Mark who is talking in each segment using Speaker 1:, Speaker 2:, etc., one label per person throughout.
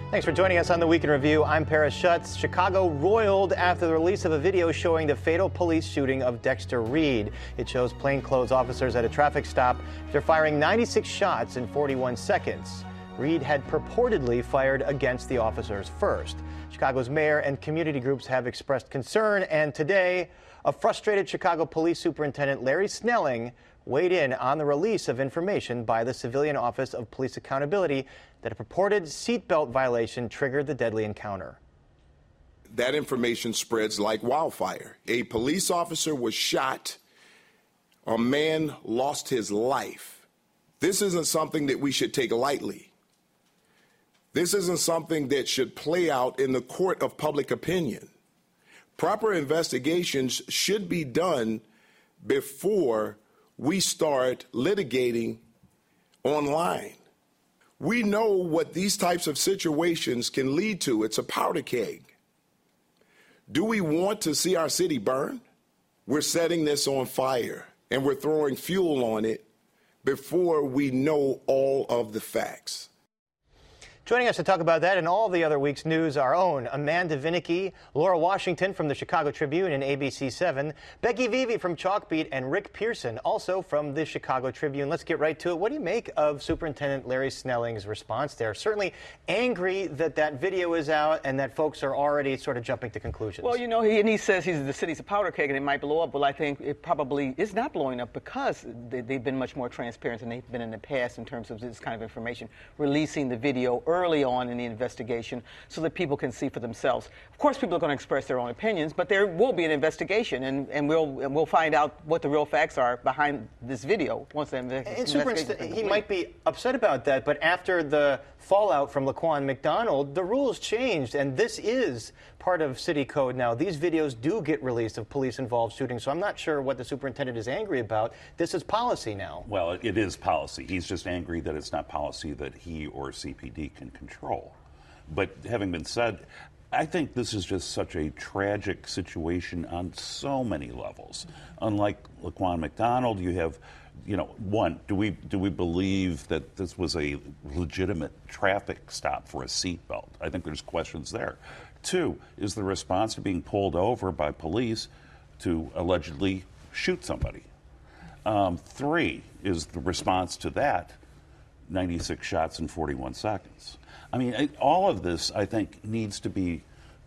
Speaker 1: Thanks for joining us on the Week in Review. I'm Paris Schutz. Chicago roiled after the release of a video showing the fatal police shooting of Dexter Reed. It shows plainclothes officers at a traffic stop after firing 96 shots in 41 seconds. Reed had purportedly fired against the officers first. Chicago's mayor and community groups have expressed concern, and today, a frustrated Chicago Police Superintendent Larry Snelling weighed in on the release of information by the Civilian Office of Police Accountability that a purported seatbelt violation triggered the deadly encounter.
Speaker 2: That information spreads like wildfire. A police officer was shot. A man lost his life. This isn't something that we should take lightly. This isn't something that should play out in the court of public opinion. Proper investigations should be done before we start litigating online. We know what these types of situations can lead to. It's a powder keg. Do we want to see our city burn? We're setting this on fire, and we're throwing fuel on it before we know all of the facts.
Speaker 1: Joining us to talk about that and all the other week's news, our own Amanda Vinicky, Laura Washington from the Chicago Tribune and ABC7, Becky Vivi from Chalkbeat, and Rick Pearson, also from the Chicago Tribune. Let's get right to it. What do you make of Superintendent Larry Snelling's response there? Certainly angry that that video is out and that folks are already sort of jumping to conclusions.
Speaker 3: Well, you know, he says the city's a powder keg and it might blow up. Well, I think it probably is not blowing up because they've been much more transparent than they've been in the past in terms of this kind of information, releasing the video early on in the investigation so that people can see for themselves. Of course, people are going to express their own opinions, but there will be an investigation, and we'll find out what the real facts are behind this video once the investigation.
Speaker 1: He might be upset about that, but after the fallout from Laquan McDonald, the rules changed, and this is part of city code now. These videos do get released of police-involved shootings, so I'm not sure what the superintendent is angry about. This is policy now.
Speaker 4: Well, it is policy. He's just angry that it's not policy that he or CPD can control. But having been said, I think this is just such a tragic situation on so many levels. Unlike Laquan McDonald, you have, one, do we believe that this was a legitimate traffic stop for a seatbelt? I think there's questions there. Two, is the response to being pulled over by police to allegedly shoot somebody? Three, is the response to that 96 shots in 41 seconds? I mean, all of this, I think, needs to be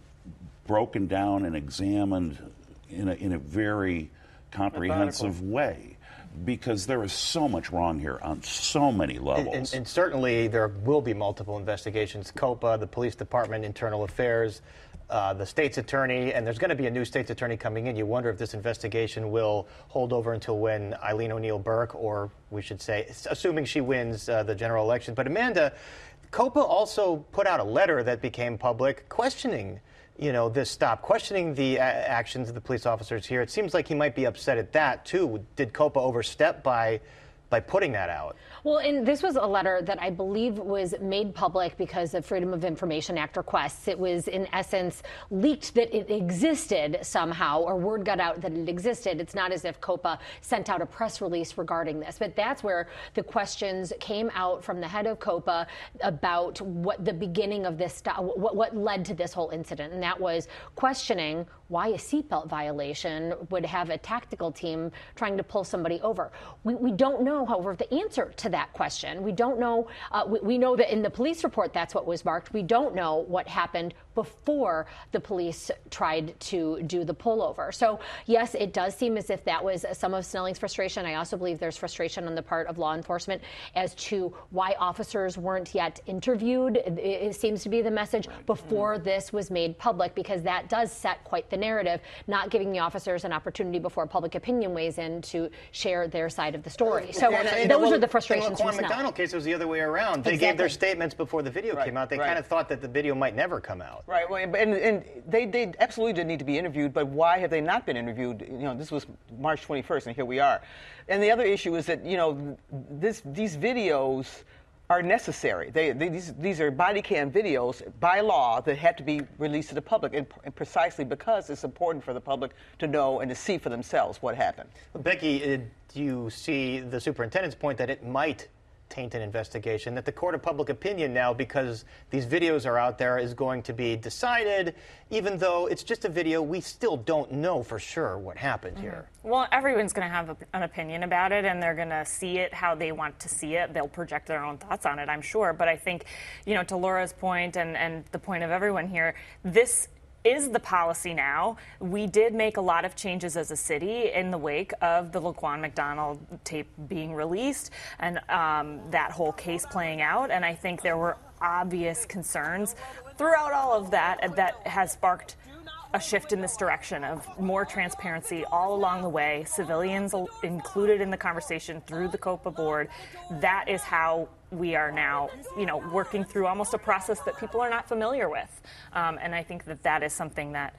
Speaker 4: broken down and examined in a very comprehensive way, because there is so much wrong here on so many levels.
Speaker 1: And certainly there will be multiple investigations. COPA, the police department, internal affairs, the state's attorney, and there's going to be a new state's attorney coming in. You wonder if this investigation will hold over until when Eileen O'Neill Burke, or we should say, assuming she wins the general election. But Amanda, COPA also put out a letter that became public questioning this stop, questioning the actions of the police officers here. It seems like he might be upset at that, too. Did COPA overstep by putting that out?
Speaker 5: Well, and this was a letter that I believe was made public because of Freedom of Information Act requests. It was, in essence, leaked that it existed somehow, or word got out that it existed. It's not as if COPA sent out a press release regarding this, but that's where the questions came out from the head of COPA about what the beginning of this, what led to this whole incident, and that was questioning why a seatbelt violation would have a tactical team trying to pull somebody over. We don't know, however, the answer to that question. We don't know. We know that in the police report, that's what was marked. We don't know what happened before the police tried to do the pullover. So, yes, it does seem as if that was some of Snelling's frustration. I also believe there's frustration on the part of law enforcement as to why officers weren't yet interviewed. It seems to be the message before this was made public, because that does set quite the narrative, not giving the officers an opportunity before public opinion weighs in to share their side of the story. So those are the frustrations from
Speaker 1: Snelling. In the McDonald case, it was the other way around. They gave their statements before the video came out. They kind of thought that the video might never come out.
Speaker 3: Right. Well, and they absolutely did need to be interviewed, but why have they not been interviewed? This was March 21st, and here we are. And the other issue is that, these videos are necessary. These are body cam videos by law that have to be released to the public, and precisely because it's important for the public to know and to see for themselves what happened.
Speaker 1: Becky, do you see the superintendent's point that it might taint an investigation, that the court of public opinion now, because these videos are out there, is going to be decided, even though it's just a video, we still don't know for sure what happened here.
Speaker 6: Well, everyone's going to have an opinion about it, and they're going to see it how they want to see it. They'll project their own thoughts on it, I'm sure. But I think, to Laura's point and the point of everyone here, this is the policy now. We did make a lot of changes as a city in the wake of the Laquan McDonald tape being released and that whole case playing out. And I think there were obvious concerns throughout all of that that has sparked a shift in this direction of more transparency all along the way, civilians included in the conversation through the COPA board. That is how we are now, working through almost a process that people are not familiar with. And I think that is something that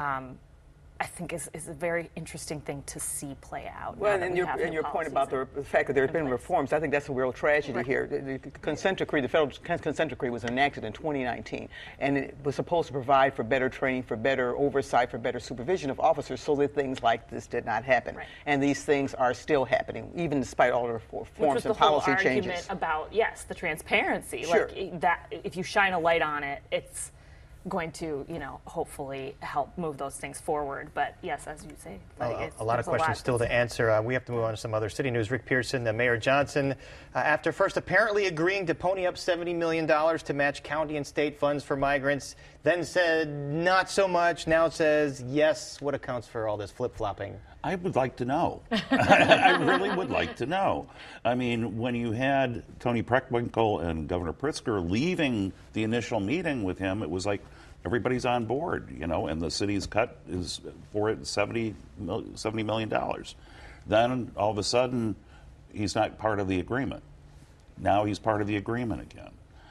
Speaker 6: I think is a very interesting thing to see play out.
Speaker 3: Well, and your point about the fact that there have been reforms, I think that's a real tragedy here. The consent decree, the federal consent decree was enacted in 2019, and it was supposed to provide for better training, for better oversight, for better supervision of officers so that things like this did not happen. Right. And these things are still happening, even despite all the reforms and policy changes.
Speaker 6: Which was the whole argument about, yes, the transparency.
Speaker 3: Sure.
Speaker 6: Like that, if you shine a light on it, it's going to, hopefully help move those things forward. But yes, as you say,
Speaker 1: a lot of questions still to answer. We have to move on to some other city news. Rick Pearson, Mayor Johnson, after first apparently agreeing to pony up $70 million to match county and state funds for migrants, then said not so much. Now says yes. What accounts for all this flip-flopping?
Speaker 4: I would like to know. I really would like to know. I mean, when you had Tony Preckwinkle and Governor Pritzker leaving the initial meeting with him, it was like everybody's on board, and the city's cut is for it $70 million. Then all of a sudden, he's not part of the agreement. Now he's part of the agreement again.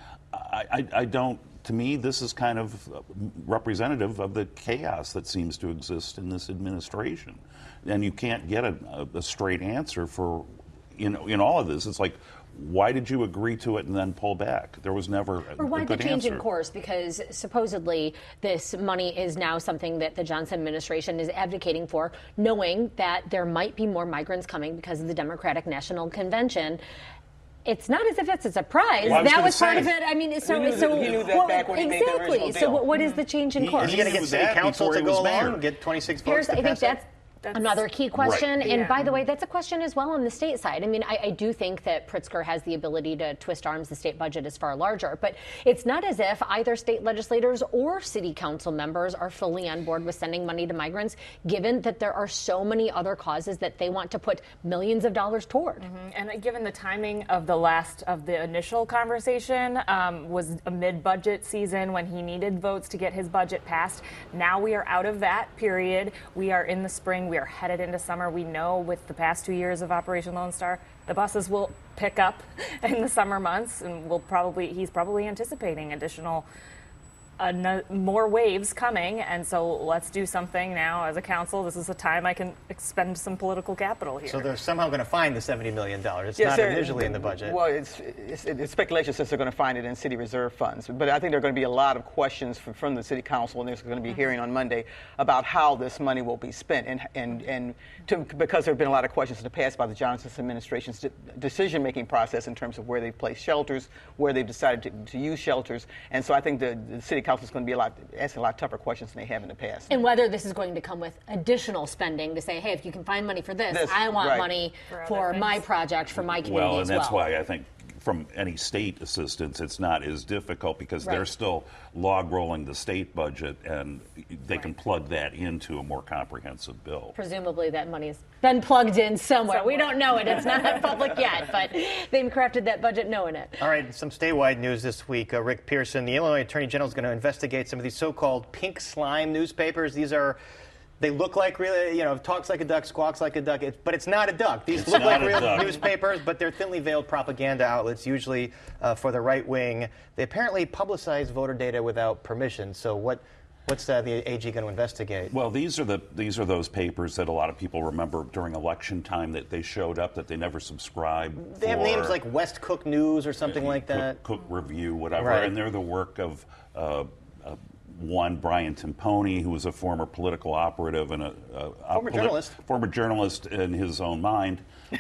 Speaker 4: I don't. To me, this is kind of representative of the chaos that seems to exist in this administration. And you can't get a straight answer for, in all of this. It's like, why did you agree to it and then pull back? There was never a good answer.
Speaker 5: Or why the change in course? Because supposedly this money is now something that the Johnson administration is advocating for, knowing that there might be more migrants coming because of the Democratic National Convention. It's not as if it's a surprise.
Speaker 4: Well,
Speaker 5: that was part of it. I mean,
Speaker 3: he knew that back when he made the original deal.
Speaker 5: So what is the change in course?
Speaker 1: Is he going to get city council to go along and get 26 votes to pass it?
Speaker 5: That's another key question.
Speaker 4: Right.
Speaker 5: And by the way, that's a question as well on the state side. I mean, I do think that Pritzker has the ability to twist arms. The state budget is far larger. But it's not as if either state legislators or city council members are fully on board with sending money to migrants, given that there are so many other causes that they want to put millions of dollars toward.
Speaker 6: Mm-hmm. And given the timing of the initial conversation was a mid-budget season when he needed votes to get his budget passed. Now we are out of that period. We are in the spring. We are headed into summer. We know with the past 2 years of Operation Lone Star, the buses will pick up in the summer months, and he's probably anticipating additional more waves coming, and so let's do something now as a council. This is a time I can expend some political capital here.
Speaker 1: So they're somehow going to find the $70 million. It's not initially in the budget.
Speaker 3: Well, it's speculation since they're going to find it in city reserve funds. But I think there are going to be a lot of questions from the city council, and there's going to be a hearing on Monday about how this money will be spent, because there have been a lot of questions in the past about the Johnson administration's decision-making process in terms of where they've placed shelters, where they've decided to use shelters, and so I think the city council is going to be asking a lot tougher questions than they have in the past.
Speaker 5: And whether this is going to come with additional spending to say, hey, if you can find money for this I want money for my project, for my community
Speaker 4: well,
Speaker 5: as
Speaker 4: and that's why I think from any state assistance, it's not as difficult because they're still log rolling the state budget, and they can plug that into a more comprehensive bill.
Speaker 5: Presumably that money has been plugged in somewhere. We don't know it. It's not public yet, but they've crafted that budget knowing it.
Speaker 1: All right, some statewide news this week. Rick Pearson, the Illinois Attorney General, is going to investigate some of these so-called pink slime newspapers. They look like really, talks like a duck, squawks like a duck, but it's not a duck. These look like real newspapers, but they're thinly veiled propaganda outlets, usually for the right wing. They apparently publicize voter data without permission. So what's the AG going to investigate?
Speaker 4: Well, these are those papers that a lot of people remember during election time that they showed up that they never subscribed.
Speaker 1: They have names like West Cook News or something like that.
Speaker 4: Cook Review, whatever,
Speaker 1: right.
Speaker 4: And they're the work of One, Brian Timpone, who was a former political operative and former journalist in his own mind.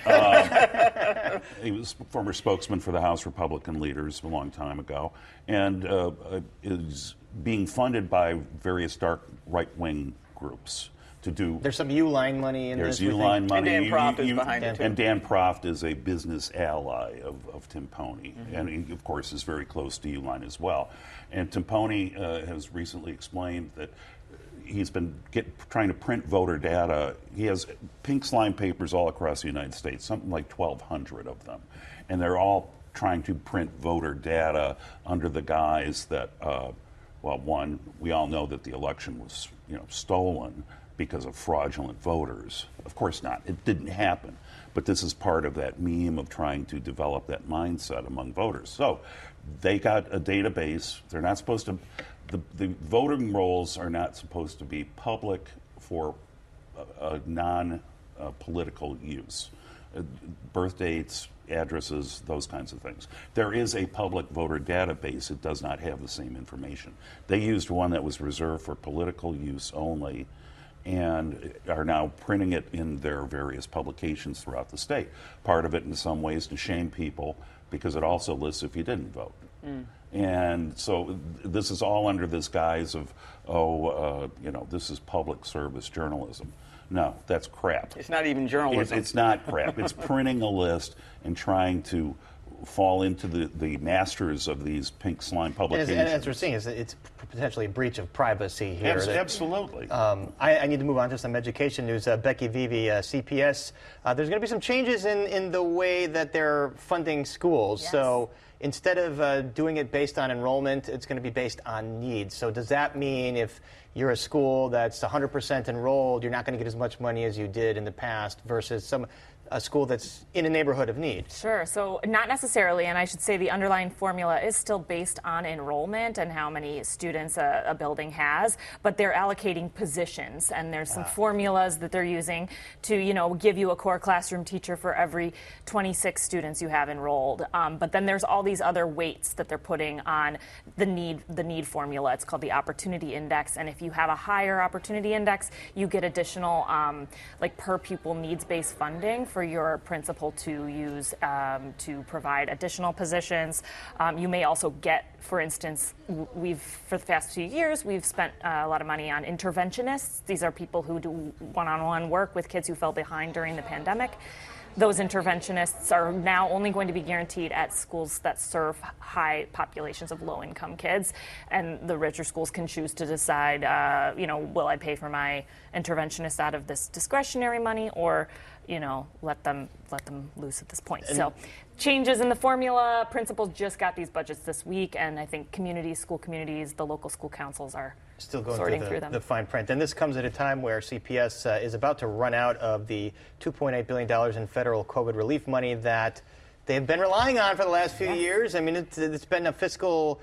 Speaker 4: He was former spokesman for the House Republican leaders a long time ago, and is being funded by various dark right-wing groups to do.
Speaker 1: There's some Uline money in this.
Speaker 4: There's Uline money.
Speaker 3: And Dan Proft is behind it, too.
Speaker 4: And Dan Proft is a business ally of Timpone, and he, of course, is very close to Uline as well. And Timpone has recently explained that he's been trying to print voter data. He has pink slime papers all across the United States, something like 1,200 of them. And they're all trying to print voter data under the guise that, well, one, we all know that the election was, stolen because of fraudulent voters. Of course not. It didn't happen. But this is part of that meme of trying to develop that mindset among voters. So they got a database. They're not supposed to, the voting rolls are not supposed to be public for non-political use. Birth dates, addresses, those kinds of things. There is a public voter database. It does not have the same information. They used one that was reserved for political use only, and are now printing it in their various publications throughout the state. Part of it, in some ways, to shame people, because it also lists if you didn't vote. And so this is all under this guise of, this is public service journalism. No, that's crap.
Speaker 3: It's not even journalism.
Speaker 4: It's not crap. It's printing a list and trying to fall into the masters of these pink slime publications.
Speaker 1: And as we're seeing, it's potentially a breach of privacy here.
Speaker 4: Absolutely.
Speaker 1: I need to move on to some education news. Becky Vivi, CPS, there's going to be some changes in the way that they're funding schools.
Speaker 6: Yes.
Speaker 1: So instead of doing it based on enrollment, it's going to be based on needs. So does that mean if you're a school that's 100% enrolled, you're not going to get as much money as you did in the past versus a school that's in a neighborhood of need?
Speaker 6: Sure. So not necessarily, and I should say the underlying formula is still based on enrollment and how many students a building has, but they're allocating positions, and there's some formulas that they're using to, give you a core classroom teacher for every 26 students you have enrolled. But then there's all these other weights that they're putting on the need formula. It's called the opportunity index, and if you have a higher opportunity index, you get additional per pupil needs-based funding for your principal to use to provide additional positions. You may also get, for instance, for the past few years, we've spent a lot of money on interventionists. These are people who do one-on-one work with kids who fell behind during the pandemic. Those interventionists are now only going to be guaranteed at schools that serve high populations of low-income kids, and the richer schools can choose to decide, will I pay for my interventionist out of this discretionary money, or let them loose at this point. So changes in the formula. Principals just got these budgets this week, and I think school communities, the local school councils are
Speaker 1: still going
Speaker 6: sorting
Speaker 1: through
Speaker 6: them.
Speaker 1: The fine print. And this comes at a time where CPS is about to run out of the $2.8 billion in federal COVID relief money that they've been relying on for the last few years. I mean, it's been a fiscal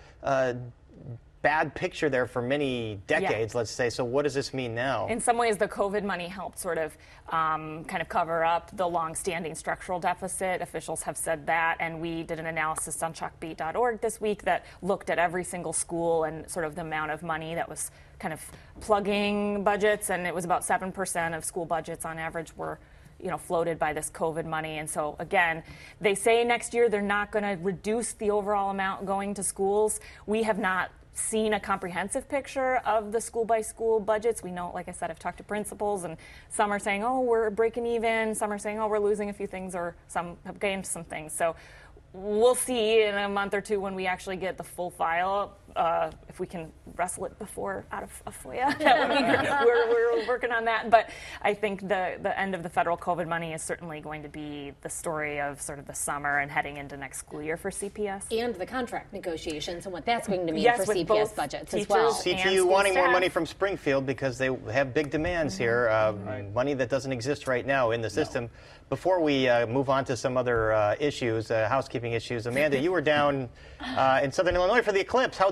Speaker 1: bad picture there for many decades, let's say. So what does this mean now?
Speaker 6: In some ways, the COVID money helped sort of kind of cover up the long-standing structural deficit. Officials have said that, and we did an analysis on chalkbeat.org this week that looked at every single school and sort of the amount of money that was kind of plugging budgets, and it was about 7% of school budgets on average were floated by this COVID money. And so, again, they say next year they're not going to reduce the overall amount going to schools. We have not seen a comprehensive picture of the school-by-school budgets. We know, like I said, I've talked to principals, and some are saying, we're breaking even. Some are saying, we're losing a few things, or some have gained some things. So we'll see in a month or two when we actually get the full file, if we can wrestle it before out of a FOIA. That would be good. We're working on that. But I think the end of the federal COVID money is certainly going to be the story of sort of the summer and heading into next school year for CPS.
Speaker 5: And the contract negotiations and what that's going to mean for
Speaker 6: with
Speaker 5: CPS budgets as well.
Speaker 1: CTU wanting more money from Springfield because they have big demands here, money that doesn't exist right now in the system. Before we move on to some other issues, housekeeping issues, Amanda, you were down in Southern Illinois for the eclipse. How dark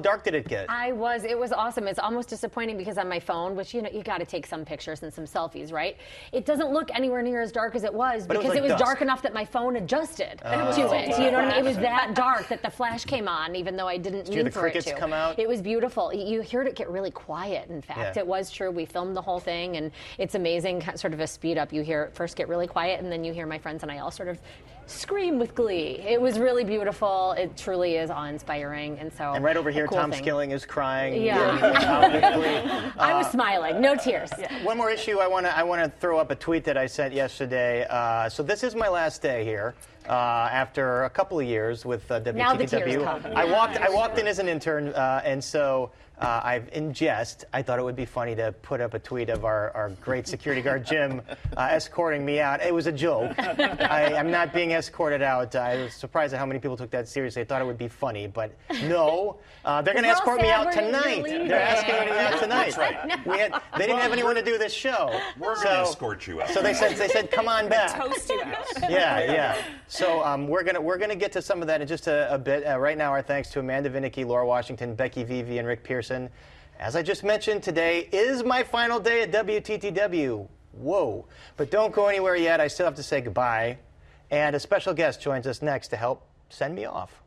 Speaker 1: dark did it get?
Speaker 5: It was awesome. It's almost disappointing because on my phone, which, you got to take some pictures and some selfies, right? It doesn't look anywhere near as dark as it was because it was dark enough that my phone adjusted to it. You know what I mean? It was that dark that the flash came on, even though I didn't mean for it to. Did the crickets
Speaker 1: come out?
Speaker 5: It was beautiful. You heard it get really quiet, in fact. It was true. We filmed the whole thing, and it's amazing, sort of a speed up. You hear it first get really quiet, and then you hear my friends and I all sort of scream with glee. It was really beautiful. It truly is awe-inspiring, and so.
Speaker 1: And right over here, Tom Skilling is crying.
Speaker 5: Yeah. I was smiling, no tears.
Speaker 1: One more issue. I want to throw up a tweet that I sent yesterday. So this is my last day here. After a couple of years with WTTW.
Speaker 5: Now the tears come.
Speaker 1: I walked in as an intern, and so in jest, I thought it would be funny to put up a tweet of our great security guard, Jim, escorting me out. It was a joke. I'm not being escorted out. I was surprised at how many people took that seriously. I thought it would be funny, but no. They're going to escort me out tonight. They're asking me out tonight.
Speaker 4: That's right.
Speaker 1: They didn't have anyone to do this show.
Speaker 4: We're going to escort you out.
Speaker 1: So they said, come on back.
Speaker 6: Toast you out.
Speaker 1: Yeah. So we're gonna get to some of that in just a bit. Right now, our thanks to Amanda Vinicky, Laura Washington, Becky Vivi, and Rick Pearson. As I just mentioned, today is my final day at WTTW. Whoa! But don't go anywhere yet. I still have to say goodbye. And a special guest joins us next to help send me off.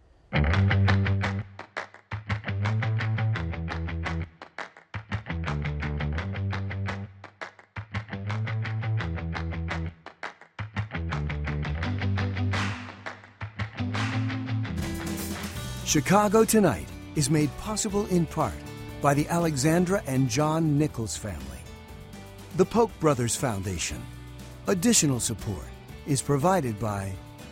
Speaker 7: Chicago Tonight is made possible in part by the Alexandra and John Nichols family, the Polk Brothers Foundation. Additional support is provided by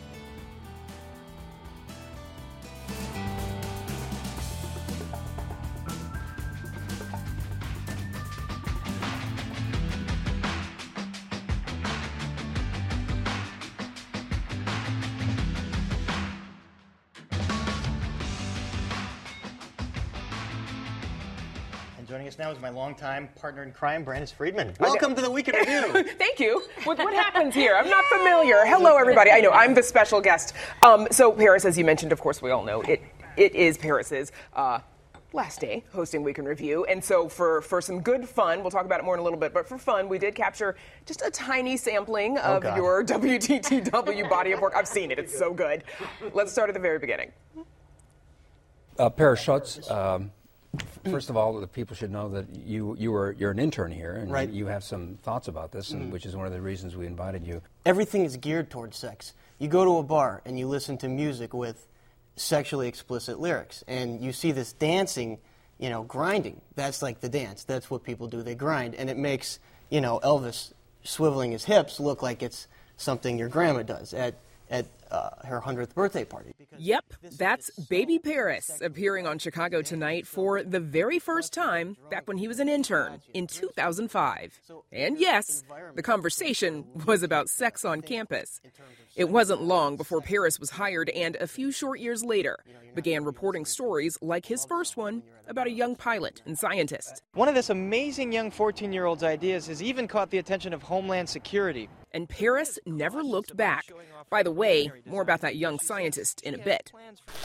Speaker 1: Joining us now is my longtime partner in crime, Brandis Friedman. Welcome to the Week in Review.
Speaker 8: Thank you. What happens here? I'm not familiar. Hello, everybody. I know I'm the special guest. So Paris, as you mentioned, of course, we all know it is Paris's last day hosting Week in Review. And so for some good fun, we'll talk about it more in a little bit, but for fun, we did capture just a tiny sampling of your WTTW body of work. I've seen it. It's so good. Let's start at the very beginning.
Speaker 9: Paris Schutz. First of all, the people should know that you're an intern here, and
Speaker 10: right.
Speaker 9: You have some thoughts about this, and which is one of the reasons we invited you.
Speaker 10: Everything is geared towards sex. You go to a bar and you listen to music with sexually explicit lyrics, and you see this dancing, grinding. That's like the dance. That's what people do. They grind, and it makes, Elvis swiveling his hips look like it's something your grandma does at her 100th birthday party.
Speaker 8: Yep, that's Baby Paris appearing on Chicago Tonight for the very first time back when he was an intern in 2005. And yes, the conversation was about sex on campus. It wasn't long before Paris was hired, and a few short years later began reporting stories like his first one about a young pilot and scientist.
Speaker 11: One of this amazing young 14-year-old's ideas has even caught the attention of Homeland Security.
Speaker 8: And Paris never looked back. By the way, more about that young scientist in a bit.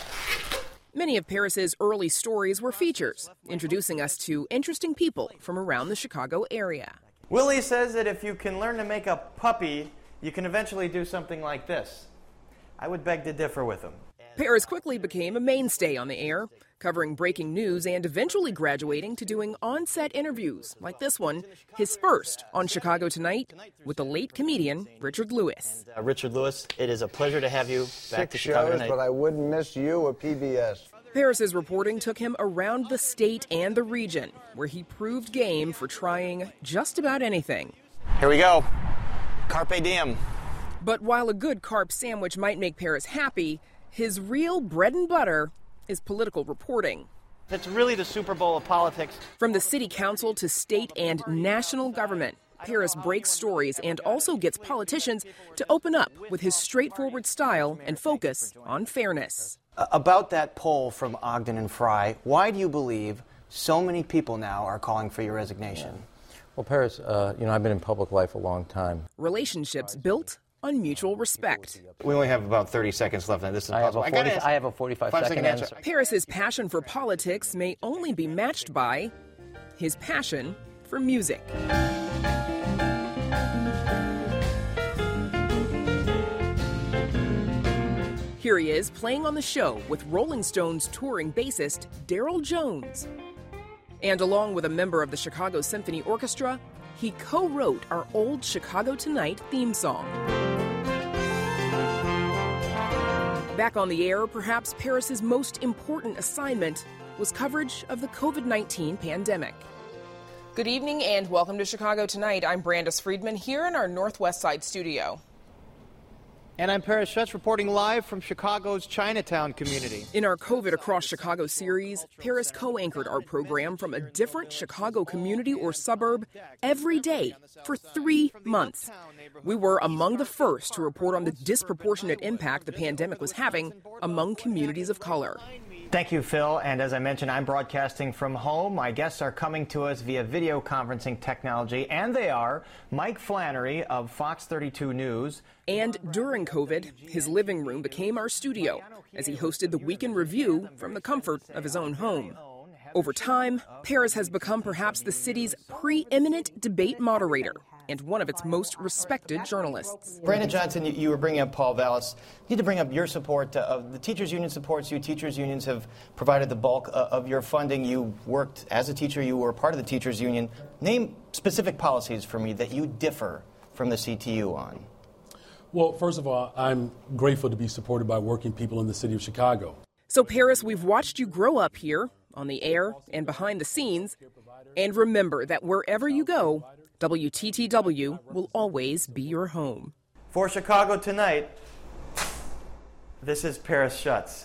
Speaker 8: Many of Paris's early stories were features, introducing us to interesting people from around the Chicago area.
Speaker 1: Willie says that if you can learn to make a puppy, you can eventually do something like this. I would beg to differ with him.
Speaker 8: Paris quickly became a mainstay on the air, covering breaking news and eventually graduating to doing on-set interviews like this one, his first on Chicago Tonight with the late comedian Richard Lewis.
Speaker 1: Richard Lewis, it is a pleasure to have you back to Chicago Tonight.
Speaker 12: But I wouldn't miss you at PBS.
Speaker 8: Paris's reporting took him around the state and the region, where he proved game for trying just about anything.
Speaker 1: Here we go. Carpe diem.
Speaker 8: But while a good carp sandwich might make Paris happy, his real bread and butter is political reporting.
Speaker 11: It's really the Super Bowl of politics.
Speaker 8: From the city council to state and national government, Paris breaks stories and also gets politicians to open up with his straightforward style and focus on fairness.
Speaker 10: About that poll from Ogden and Fry, why do you believe so many people now are calling for your resignation?
Speaker 9: Well, Paris, I've been in public life a long time.
Speaker 8: Relationships built on mutual respect.
Speaker 1: We only have about 30 seconds left, and this is possible.
Speaker 13: I have a 45-second answer.
Speaker 8: Paris's passion for politics may only be matched by his passion for music. Here he is playing on the show with Rolling Stones touring bassist Daryl Jones. And along with a member of the Chicago Symphony Orchestra, he co-wrote our old Chicago Tonight theme song. Back on the air, perhaps Paris's most important assignment was coverage of the COVID-19 pandemic. Good evening and welcome to Chicago Tonight. I'm Brandis Friedman here in our Northwest Side studio.
Speaker 11: And I'm Paris Schutz reporting live from Chicago's Chinatown community.
Speaker 8: In our COVID Across Chicago series, Paris co-anchored our program from a different Chicago community or suburb every day for 3 months. We were among the first to report on the disproportionate impact the pandemic was having among communities of color.
Speaker 1: Thank you, Phil. And as I mentioned, I'm broadcasting from home. My guests are coming to us via video conferencing technology, and they are Mike Flannery of Fox 32 News.
Speaker 8: And during COVID, his living room became our studio as he hosted the Week in Review from the comfort of his own home. Over time, Paris has become perhaps the city's preeminent debate moderator and one of its most respected journalists.
Speaker 1: Brandon Johnson, you were bringing up Paul Vallis. You need to bring up your support. The teachers union supports you. Teachers unions have provided the bulk of your funding. You worked as a teacher. You were part of the teachers union. Name specific policies for me that you differ from the CTU on.
Speaker 14: Well, first of all, I'm grateful to be supported by working people in the city of Chicago.
Speaker 8: So, Paris, we've watched you grow up here on the air and behind the scenes. And remember that wherever you go, WTTW will always be your home.
Speaker 1: For Chicago Tonight, this is Paris Schutz.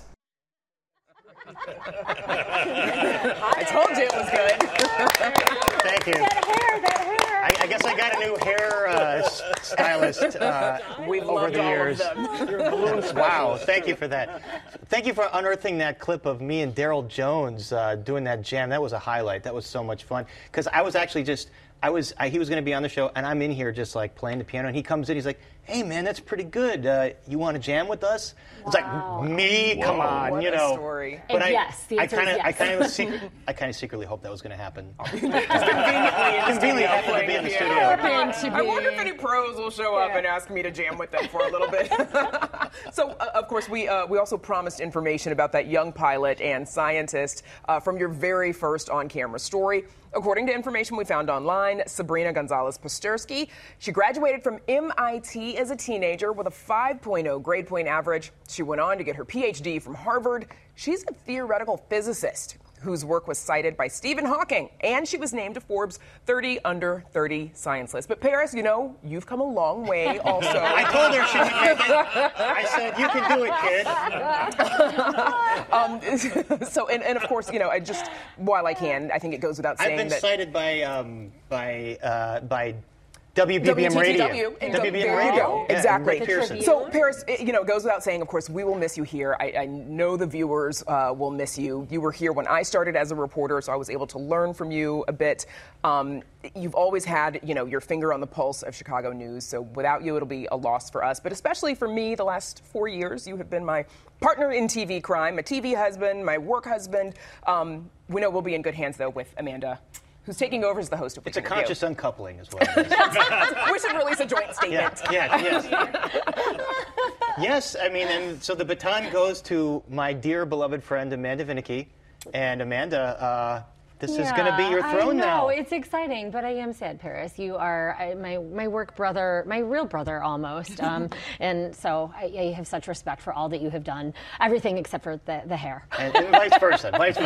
Speaker 8: I told you it was good.
Speaker 1: Thank you.
Speaker 5: That hair.
Speaker 1: I guess I got a new hair stylist over the years. Wow, thank you for that. Thank you for unearthing that clip of me and Daryl Jones doing that jam. That was a highlight. That was so much fun. Because I was actually just... he was going to be on the show, and I'm in here just like playing the piano, and he comes in, he's like, "Hey man, that's pretty good. You want to jam with us?" It's like, me? Come on,
Speaker 8: what
Speaker 1: you know.
Speaker 8: A story.
Speaker 5: But yes, the answer is yes.
Speaker 1: I kind of secretly hoped that was going to happen.
Speaker 8: Conveniently
Speaker 1: happened to be in the studio.
Speaker 8: I wonder if any pros will show up and ask me to jam with them for a little bit. So, of course, we also promised information about that young pilot and scientist from your very first on-camera story. According to information we found online, Sabrina Gonzalez-Postersky, she graduated from MIT as a teenager with a 5.0 grade point average. She went on to get her PhD from Harvard. She's a theoretical physicist whose work was cited by Stephen Hawking, and she was named to Forbes 30 Under 30 science list. But Paris, you know, you've come a long way also.
Speaker 1: I told her she would make it. I said, you can do it, kid.
Speaker 8: So, and of course, you know, while I can, I think it goes without saying that...
Speaker 1: I've been cited by WBBM Radio.
Speaker 8: WBBM Radio. Exactly. So, Paris, you know, it goes without saying, of course, we will miss you here. I know the viewers will miss you. You were here when I started as a reporter, so I was able to learn from you a bit. You've always had, you know, your finger on the pulse of Chicago news, so without you, it'll be a loss for us. But especially for me, the last 4 years, you have been my partner in TV crime, my TV husband, my work husband. We know we'll be in good hands, though, with Amanda, who's taking over as the host of
Speaker 1: It's a conscious uncoupling as well.
Speaker 8: We should release a joint statement.
Speaker 1: Yes. Yes, I mean, and so the baton goes to my dear beloved friend Amanda Vinicky. And Amanda, this is going to be your throne now.
Speaker 5: It's exciting, but I am sad, Paris. You are my work brother, my real brother almost. And so I have such respect for all that you have done, everything except for the hair.
Speaker 1: And vice versa.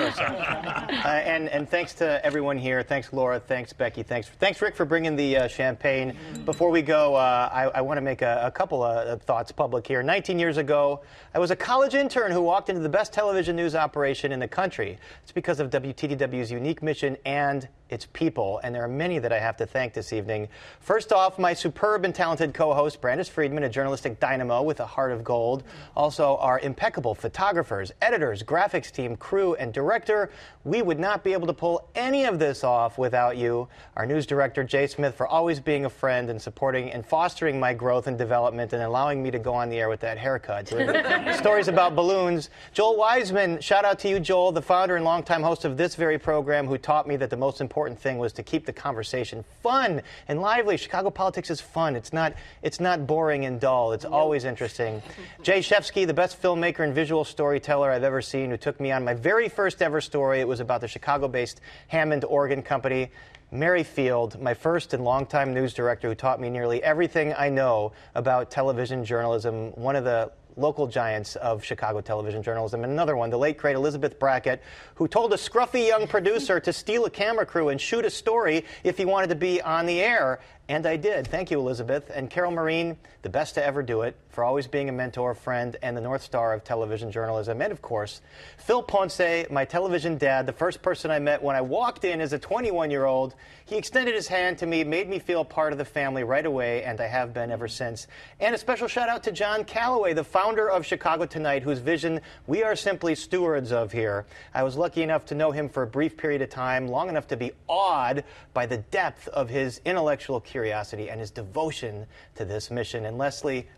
Speaker 1: And thanks to everyone here. Thanks, Laura. Thanks, Becky. Thanks, Rick, for bringing the champagne. Before we go, I want to make a couple of thoughts public here. 19 years ago, I was a college intern who walked into the best television news operation in the country. It's because of WTDW's unique unique mission and its people, and there are many that I have to thank this evening. First off, my superb and talented co-host, Brandis Friedman, a journalistic dynamo with a heart of gold. Also, our impeccable photographers, editors, graphics team, crew, and director. We would not be able to pull any of this off without you. Our news director, Jay Smith, for always being a friend and supporting and fostering my growth and development and allowing me to go on the air with that haircut. Stories about balloons. Joel Wiseman, shout out to you, Joel, the founder and longtime host of this very program, who taught me that the most important thing was to keep the conversation fun and lively. Chicago politics is fun. It's not boring and dull. It's always interesting. Jay Shefsky, the best filmmaker and visual storyteller I've ever seen, who took me on my very first ever story. It was about the Chicago-based Hammond Organ Company. Mary Field, my first and longtime news director, who taught me nearly everything I know about television journalism. One of the local giants of Chicago television journalism. And another one, the late, great Elizabeth Brackett, who told a scruffy young producer to steal a camera crew and shoot a story if he wanted to be on the air. And I did. Thank you, Elizabeth. And Carol Marine, the best to ever do it, for always being a mentor, friend, and the North Star of television journalism. And, of course, Phil Ponce, my television dad, the first person I met when I walked in as a 21-year-old. He extended his hand to me, made me feel part of the family right away, and I have been ever since. And a special shout-out to John Calloway, the founder of Chicago Tonight, whose vision we are simply stewards of here. I was lucky enough to know him for a brief period of time, long enough to be awed by the depth of his intellectual curiosity and his devotion to this mission. And lastly,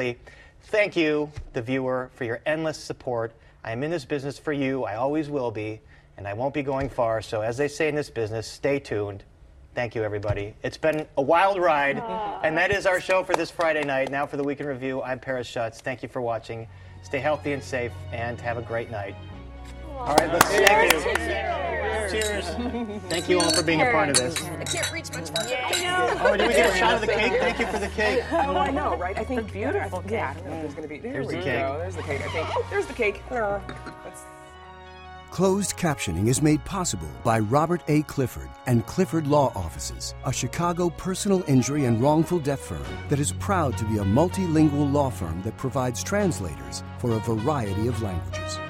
Speaker 1: thank you, the viewer, for your endless support. I am in this business for you. I always will be, and I won't be going far. So as they say in this business, stay tuned. Thank you, everybody. It's been a wild ride, and that is our show for this Friday night. Now for the Weekend Review, I'm Paris Schutz. Thank you for watching. Stay healthy and safe, and have a great night. All right, let's thank you. Cheers. Thank you all for being a part of this.
Speaker 8: I can't reach much farther.
Speaker 6: I know.
Speaker 1: Oh, did we get a shot of the cake? Thank you for the cake.
Speaker 8: Oh, I know, right? I think
Speaker 6: Beautiful cake.
Speaker 8: Yeah, I don't know if there's going to be.
Speaker 1: There's the
Speaker 8: we
Speaker 1: cake.
Speaker 8: go. There's the cake, I think. Oh, there's the cake. That's...
Speaker 7: Closed captioning is made possible by Robert A. Clifford and Clifford Law Offices, a Chicago personal injury and wrongful death firm that is proud to be a multilingual law firm that provides translators for a variety of languages.